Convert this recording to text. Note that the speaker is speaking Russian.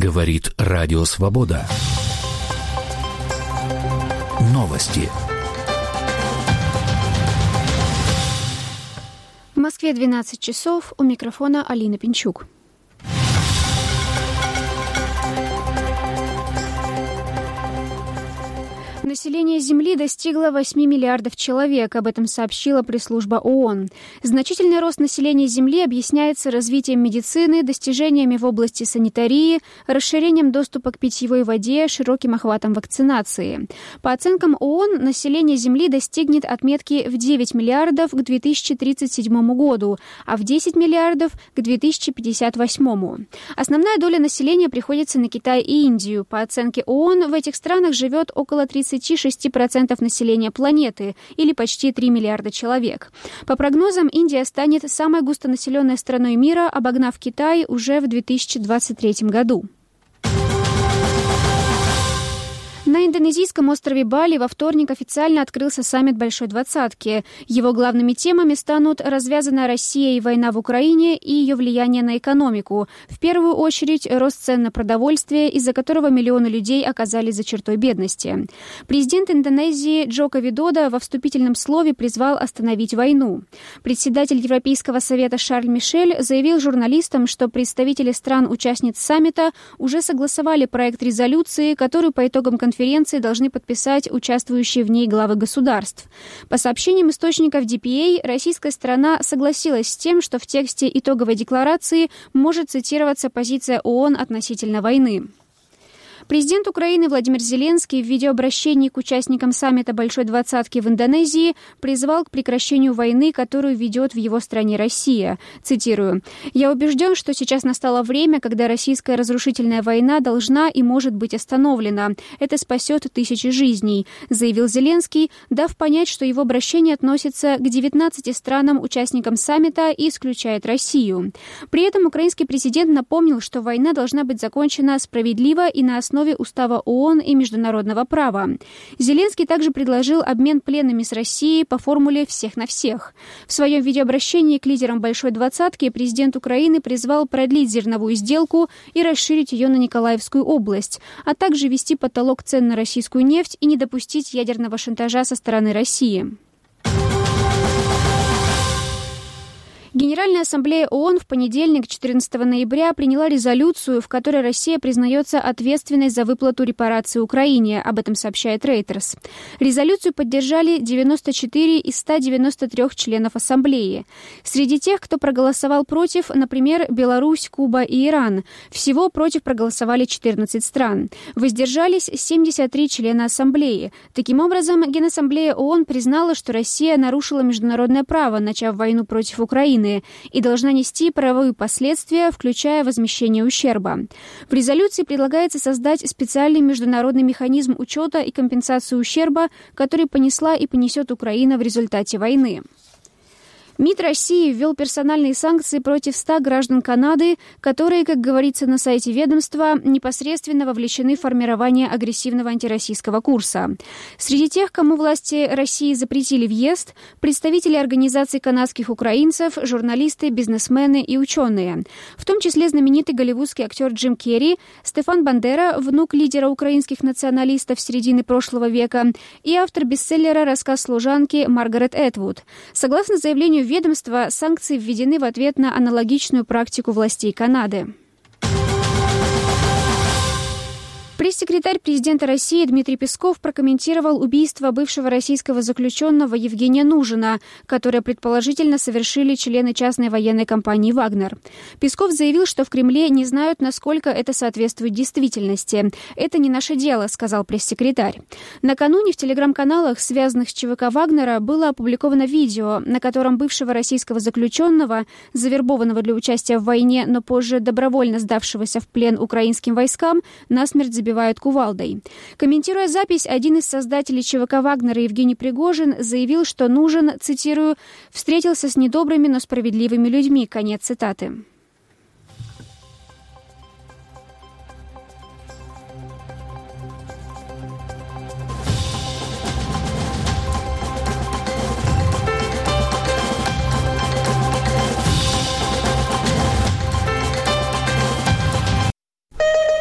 Говорит Радио Свобода. Новости. В Москве 12 часов. У микрофона Алина Пинчук. Население Земли достигло 8 миллиардов человек, об этом сообщила пресс-служба ООН. Значительный рост населения Земли объясняется развитием медицины, достижениями в области санитарии, расширением доступа к питьевой воде, широким охватом вакцинации. По оценкам ООН, население Земли достигнет отметки в 9 миллиардов к 2037 году, а в 10 миллиардов к 2058. Основная доля населения приходится на Китай и Индию. По оценке ООН, в этих странах живет около 36% населения планеты, или почти 3 миллиарда человек. По прогнозам, Индия станет самой густонаселенной страной мира, обогнав Китай уже в 2023 году. На индонезийском острове Бали во вторник официально открылся саммит Большой Двадцатки. Его главными темами станут развязанная Россия и война в Украине и ее влияние на экономику. В первую очередь, рост цен на продовольствие, из-за которого миллионы людей оказались за чертой бедности. Президент Индонезии Джоко Видодо во вступительном слове призвал остановить войну. Председатель Европейского совета Шарль Мишель заявил журналистам, что представители стран-участниц саммита уже согласовали проект резолюции, которую по итогам конференции должны подписать участвующие в ней главы государств. По сообщениям источников DPA, российская сторона согласилась с тем, что в тексте итоговой декларации может цитироваться позиция ООН относительно войны. Президент Украины Владимир Зеленский в видеообращении к участникам саммита Большой Двадцатки в Индонезии призвал к прекращению войны, которую ведет в его стране Россия. Цитирую: «Я убежден, что сейчас настало время, когда российская разрушительная война должна и может быть остановлена. Это спасет тысячи жизней», заявил Зеленский, дав понять, что его обращение относится к 19 странам-участникам саммита и исключает Россию. При этом украинский президент напомнил, что война должна быть закончена справедливо и на основе Устава ООН и международного права. Зеленский также предложил обмен пленными с Россией по формуле «всех на всех». В своем видеообращении к лидерам Большой Двадцатки президент Украины призвал продлить зерновую сделку и расширить ее на Николаевскую область, а также ввести потолок цен на российскую нефть и не допустить ядерного шантажа со стороны России. Генеральная ассамблея ООН в понедельник, 14 ноября, приняла резолюцию, в которой Россия признается ответственной за выплату репараций Украине. Об этом сообщает Reuters. Резолюцию поддержали 94 из 193 членов ассамблеи. Среди тех, кто проголосовал против, например, Беларусь, Куба и Иран. Всего против проголосовали 14 стран. Воздержались 73 члена ассамблеи. Таким образом, Генассамблея ООН признала, что Россия нарушила международное право, начав войну против Украины, и должна нести правовые последствия, включая возмещение ущерба. В резолюции предлагается создать специальный международный механизм учета и компенсации ущерба, который понесла и понесет Украина в результате войны. МИД России ввел персональные санкции против 100 граждан Канады, которые, как говорится на сайте ведомства, непосредственно вовлечены в формирование агрессивного антироссийского курса. Среди тех, кому власти России запретили въезд, представители организаций канадских украинцев, журналисты, бизнесмены и ученые. В том числе знаменитый голливудский актер Джим Керри, Стефан Бандера, внук лидера украинских националистов середины прошлого века, и автор бестселлера «Рассказ служанки» Маргарет Этвуд. Согласно заявлению ведомства, санкции введены в ответ на аналогичную практику властей Канады. Пресс-секретарь президента России Дмитрий Песков прокомментировал убийство бывшего российского заключенного Евгения Нужина, которое предположительно совершили члены частной военной компании «Вагнер». Песков заявил, что в Кремле не знают, насколько это соответствует действительности. «Это не наше дело», — сказал пресс-секретарь. Накануне в телеграм-каналах, связанных с ЧВК «Вагнера», было опубликовано видео, на котором бывшего российского заключенного, завербованного для участия в войне, но позже добровольно сдавшегося в плен украинским войскам, насмерть забивают кувалдой. Комментируя запись, один из создателей ЧВК «Вагнера» Евгений Пригожин заявил, что Нужин, цитирую, «встретился с недобрыми, но справедливыми людьми». Конец цитаты.